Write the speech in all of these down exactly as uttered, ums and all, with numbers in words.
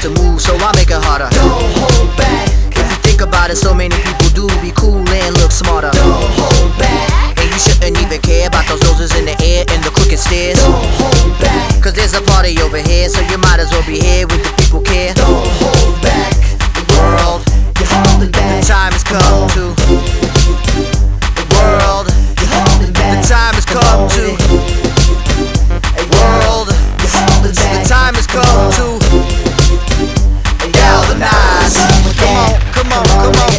to move, so I make it harder. Don't hold back. If you think about it, so many people do be cool and look smarter. Don't hold back. And you shouldn't even care about those noses in the air and the crooked stairs. Don't hold back. Cause there's a party over here, so you might as well be here with the people care. Don't hold back. The world, You're holding back. the time has come to. The world, You're holding back. the time has come to. World, You're holding back. the time has come to galvanize. Come on, come on, come on.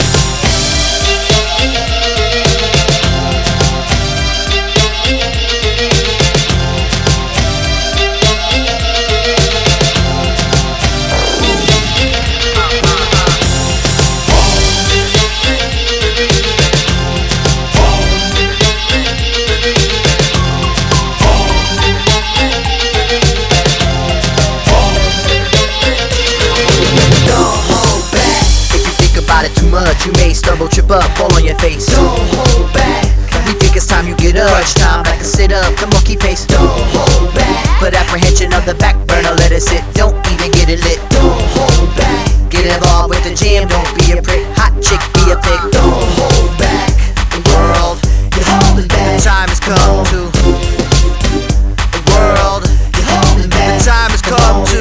Too much, you may stumble, trip up, fall on your face. Don't hold back. We think it's time you get up. Crunch time, like a sit up, come on, keep pace. Don't hold back. Put apprehension on the back burner, let it sit. Don't even get it lit. Don't hold back. Get involved with the jam, don't be a prick. Hot chick, be a pig. Don't hold back. The world, You're holding back. the time has come to. The world, You're holding back. the time has come to.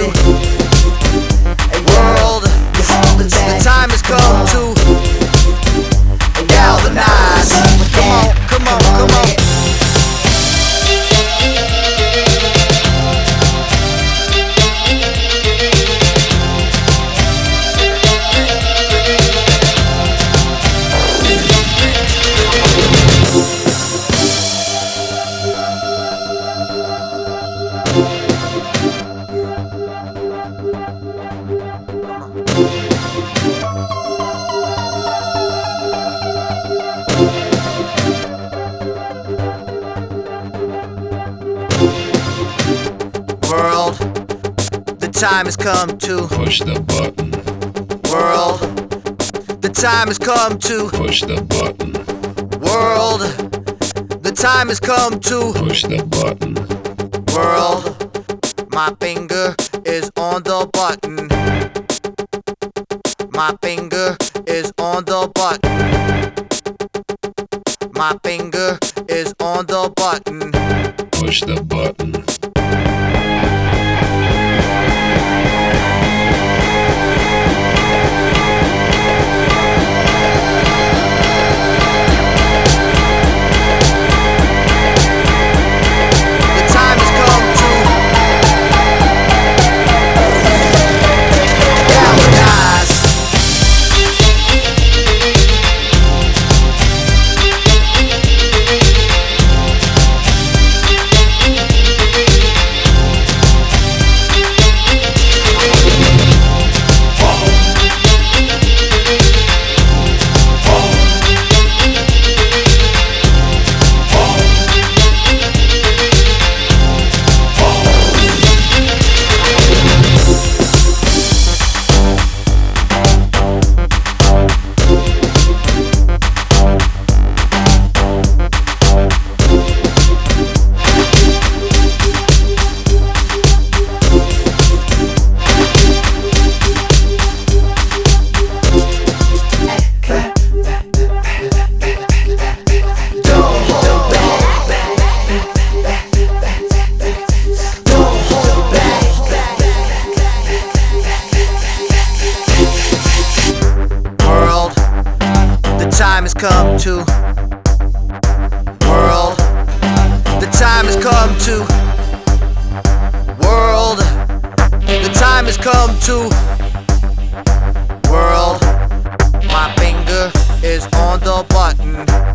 World, You're holding back. the time has come to galvanize. Come on, come on, come on. World, the time has come to. Push the button. World, the time has come to. Push the button. World, the time has come to. Push the button. World, my finger is on the button. My finger is on the button. My finger is on the button. Push the button. Time has come to. World, the time has come to. World, the time has come to. World, my finger is on the button.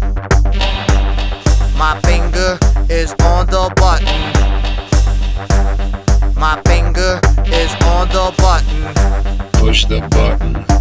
My finger is on the button. My finger is on the button. Push the button.